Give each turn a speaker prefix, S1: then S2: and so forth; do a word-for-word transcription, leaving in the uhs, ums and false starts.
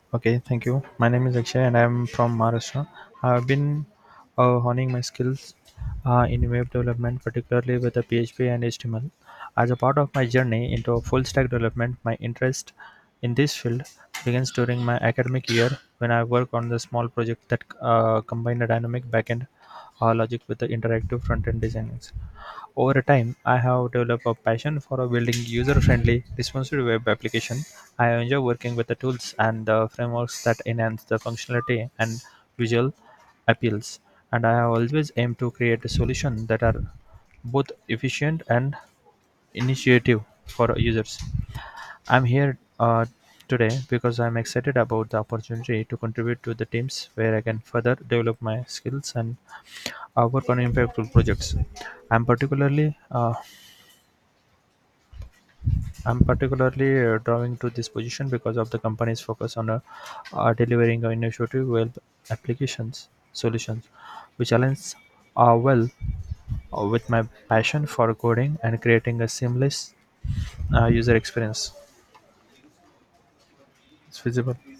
S1: Okay, thank you. My name is Akshay and I'm from Maharashtra. I've been uh, honing my skills uh, in web development, particularly with the P H P and H T M L. As a part of my journey into full stack development, my interest in this field begins during my academic year when I worked on the small project that uh, combined a dynamic backend uh, logic with the interactive front-end designs. Over time, I have developed a passion for building user-friendly, responsive web application. I enjoy working with the tools and the frameworks that enhance the functionality and visual appeals. And I have always aimed to create a solution that are both efficient and initiative for users. I'm here uh, today because I'm excited about the opportunity to contribute to the teams where I can further develop my skills and uh, work on impactful projects. I'm particularly uh, I'm particularly uh, drawing to this position because of the company's focus on uh, uh, delivering uh, innovative web applications solutions, which aligns uh, well uh, with my passion for coding and creating a seamless uh, user experience. It's visible.